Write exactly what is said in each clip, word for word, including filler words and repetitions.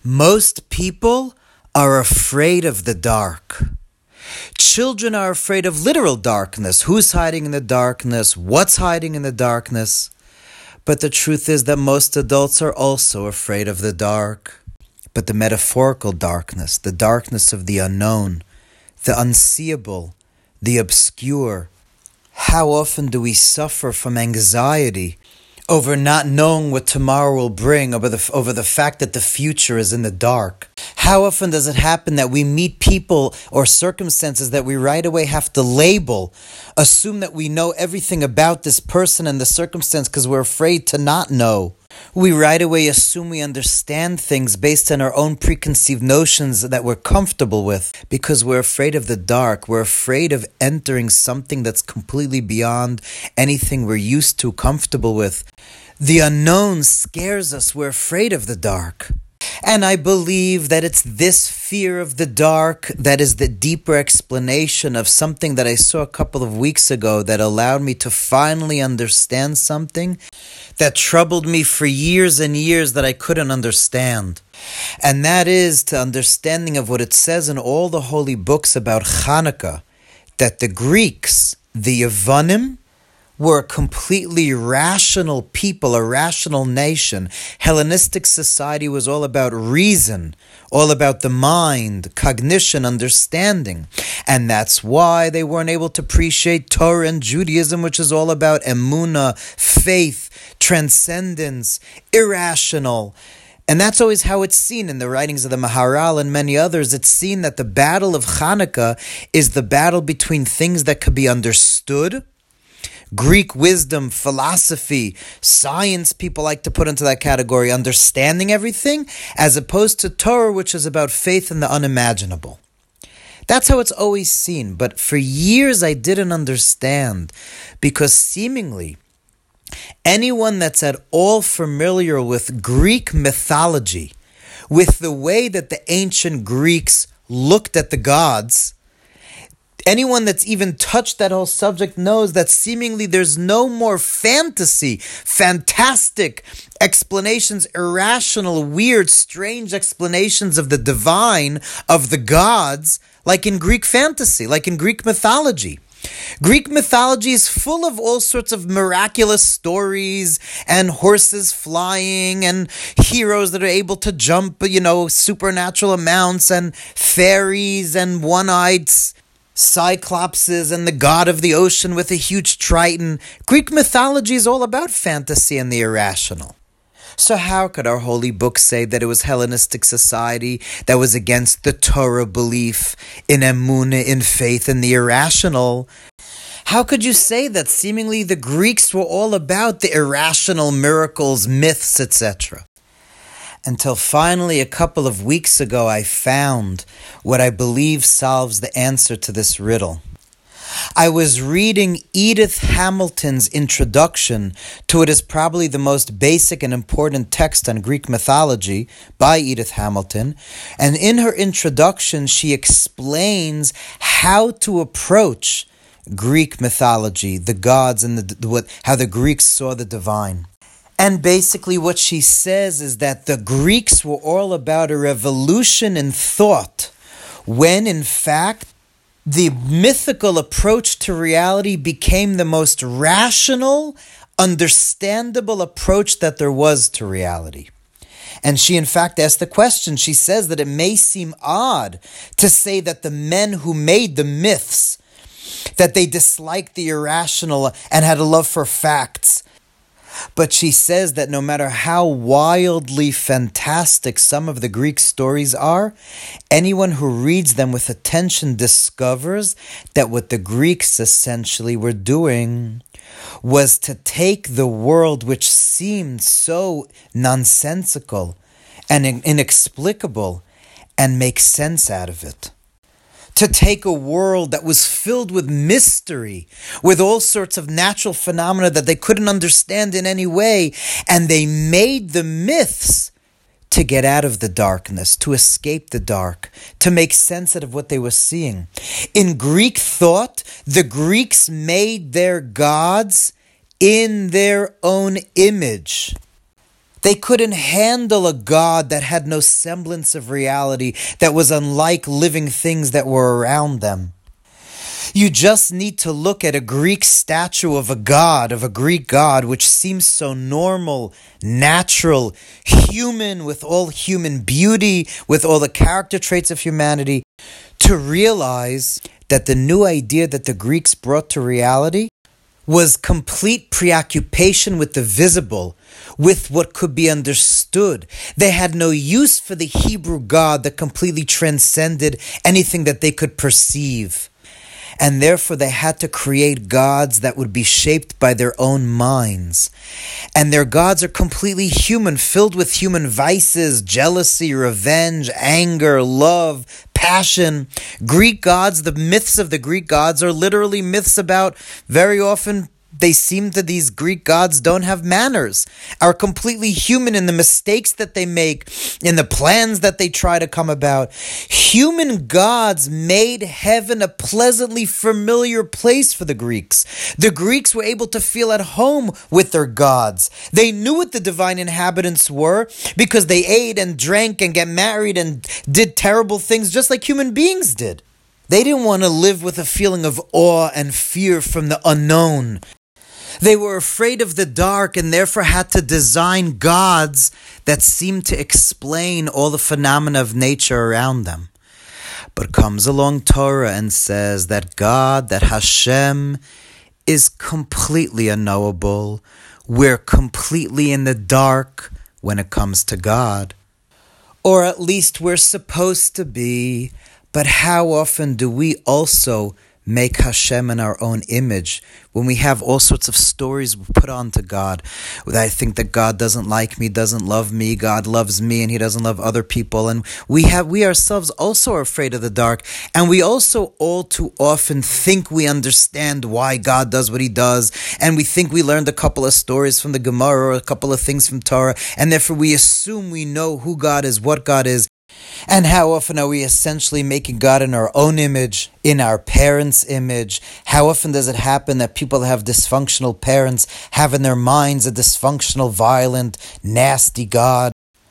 Most people are afraid of the dark. Children are afraid of literal darkness. Who's hiding in the darkness? What's hiding in the darkness? But the truth is that most adults are also afraid of the dark. But the metaphorical darkness, the darkness of the unknown, the unseeable, the obscure. How often do we suffer from anxiety over not knowing what tomorrow will bring, over the, over the fact that the future is in the dark? How often does it happen that we meet people or circumstances that we right away have to label, assume that we know everything about this person and the circumstance because we're afraid to not know? We right away assume we understand things based on our own preconceived notions that we're comfortable with because we're afraid of the dark. We're afraid of entering something that's completely beyond anything we're used to, comfortable with. The unknown scares us. We're afraid of the dark. And I believe that it's this fear of the dark that is the deeper explanation of something that I saw a couple of weeks ago that allowed me to finally understand something that troubled me for years and years that I couldn't understand. And that is the understanding of what it says in all the holy books about Hanukkah, that the Greeks, the Yevonim, were a completely rational people, a rational nation. Hellenistic society was all about reason, all about the mind, cognition, understanding. And that's why they weren't able to appreciate Torah and Judaism, which is all about emunah, faith, transcendence, irrational. And that's always how it's seen in the writings of the Maharal and many others. It's seen that the battle of Hanukkah is the battle between things that could be understood, Greek wisdom, philosophy, science, people like to put into that category, understanding everything, as opposed to Torah, which is about faith in the unimaginable. That's how it's always seen. But for years I didn't understand, because seemingly anyone that's at all familiar with Greek mythology, with the way that the ancient Greeks looked at the gods, anyone that's even touched that whole subject knows that seemingly there's no more fantasy, fantastic explanations, irrational, weird, strange explanations of the divine, of the gods, like in Greek fantasy, like in Greek mythology. Greek mythology is full of all sorts of miraculous stories and horses flying and heroes that are able to jump, you know, supernatural amounts, and fairies and one-eyed cyclopses and the god of the ocean with a huge triton. Greek mythology is all about fantasy and the irrational. So how could our holy book say that it was Hellenistic society that was against the Torah belief in emunah, in faith, in the irrational? How could you say that seemingly the Greeks were all about the irrational miracles, myths, et cetera? Until finally a couple of weeks ago I found what I believe solves the answer to this riddle. I was reading Edith Hamilton's introduction to what is probably the most basic and important text on Greek mythology by Edith Hamilton, and in her introduction she explains how to approach Greek mythology, the gods, and the, what, how the Greeks saw the divine. And basically what she says is that the Greeks were all about a revolution in thought, when in fact the mythical approach to reality became the most rational, understandable approach that there was to reality. And she in fact asked the question, she says that it may seem odd to say that the men who made the myths, that they disliked the irrational and had a love for facts. But she says that no matter how wildly fantastic some of the Greek stories are, anyone who reads them with attention discovers that what the Greeks essentially were doing was to take the world, which seemed so nonsensical and inexplicable, and make sense out of it. To take a world that was filled with mystery, with all sorts of natural phenomena that they couldn't understand in any way, and they made the myths to get out of the darkness, to escape the dark, to make sense out of what they were seeing. In Greek thought, the Greeks made their gods in their own image. They couldn't handle a God that had no semblance of reality, that was unlike living things that were around them. You just need to look at a Greek statue of a god, of a Greek god, which seems so normal, natural, human, with all human beauty, with all the character traits of humanity, to realize that the new idea that the Greeks brought to reality was complete preoccupation with the visible, with what could be understood. They had no use for the Hebrew God that completely transcended anything that they could perceive. And therefore they had to create gods that would be shaped by their own minds. And their gods are completely human, filled with human vices, jealousy, revenge, anger, love, passion. Greek gods, the myths of the Greek gods are literally myths about, very often, they seem that these Greek gods don't have manners, are completely human in the mistakes that they make, in the plans that they try to come about. Human gods made heaven a pleasantly familiar place for the Greeks. The Greeks were able to feel at home with their gods. They knew what the divine inhabitants were because they ate and drank and got married and did terrible things just like human beings did. They didn't want to live with a feeling of awe and fear from the unknown. They were afraid of the dark and therefore had to design gods that seemed to explain all the phenomena of nature around them. But comes along Torah and says that God, that Hashem, is completely unknowable. We're completely in the dark when it comes to God. Or at least we're supposed to be. But how often do we also make Hashem in our own image when we have all sorts of stories put on to God? I think that God doesn't like me, doesn't love me, God loves me and he doesn't love other people. And we have we ourselves also are afraid of the dark. And we also all too often think we understand why God does what he does. And we think we learned a couple of stories from the Gemara or a couple of things from Torah. And therefore we assume we know who God is, what God is. And how often are we essentially making God in our own image, in our parents' image? How often does it happen that people have dysfunctional parents have in their minds a dysfunctional, violent, nasty God?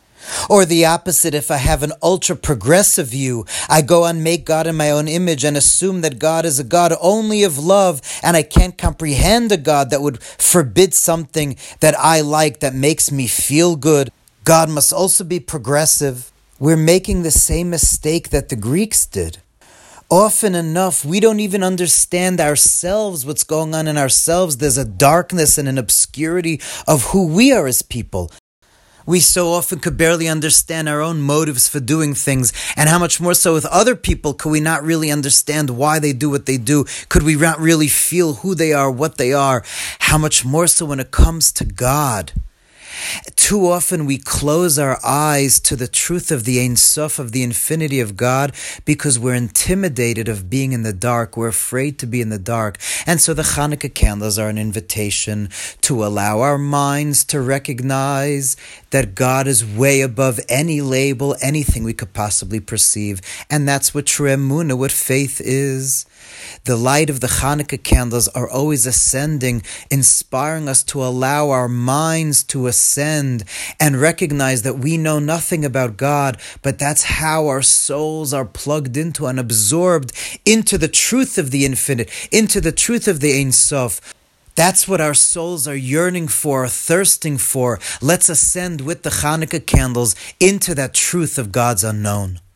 Or the opposite, if I have an ultra-progressive view, I go and make God in my own image and assume that God is a God only of love, and I can't comprehend a God that would forbid something that I like, that makes me feel good. God must also be progressive. We're making the same mistake that the Greeks did. Often enough, we don't even understand ourselves, what's going on in ourselves. There's a darkness and an obscurity of who we are as people. We so often could barely understand our own motives for doing things, and how much more so with other people could we not really understand why they do what they do? Could we not really feel who they are, what they are? How much more so when it comes to God? Too often we close our eyes to the truth of the Ein Sof, of the infinity of God, because we're intimidated of being in the dark. We're afraid to be in the dark. And so the Hanukkah candles are an invitation to allow our minds to recognize that God is way above any label, anything we could possibly perceive. And that's what true emunah, what faith is. The light of the Hanukkah candles are always ascending, inspiring us to allow our minds to ascend and recognize that we know nothing about God, but that's how our souls are plugged into and absorbed into the truth of the infinite, into the truth of the Ein Sof. That's what our souls are yearning for, thirsting for. Let's ascend with the Hanukkah candles into that truth of God's unknown.